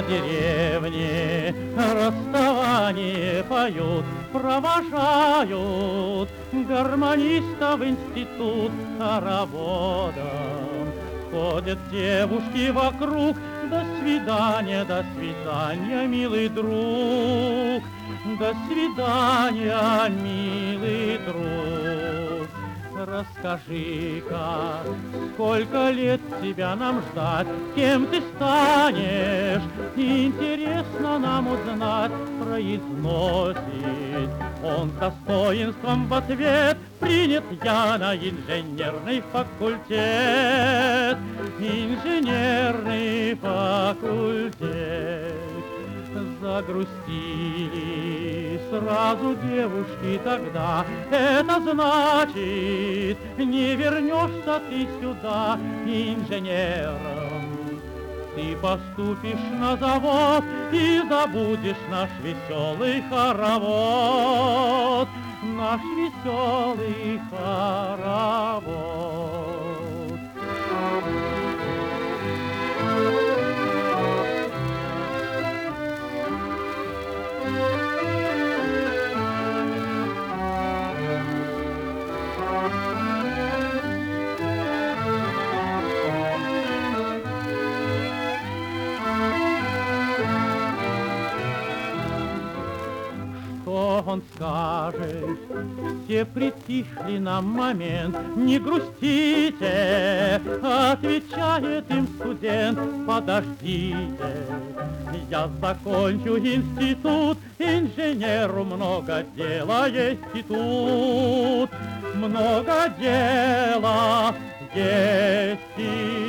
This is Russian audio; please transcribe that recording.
по деревне расставание поют, провожают гармониста в институт хороводом. Ходят девушки вокруг, до свидания, милый друг, до свидания, милый друг. Расскажи-ка, сколько лет тебя нам ждать, кем ты станешь, интересно нам узнать, произносит он с достоинством в ответ. Принят я на инженерный факультет, инженерный факультет. Загрустили сразу девушки тогда, это значит, не вернешься ты сюда инженером. Ты поступишь на завод и забудешь наш веселый хоровод, наш веселый хоровод. Что он скажет? Все притихли на момент. Не грустите, отвечает им студент. Подождите, я закончу институт, инженеру много дела есть и тут. Много дела есть и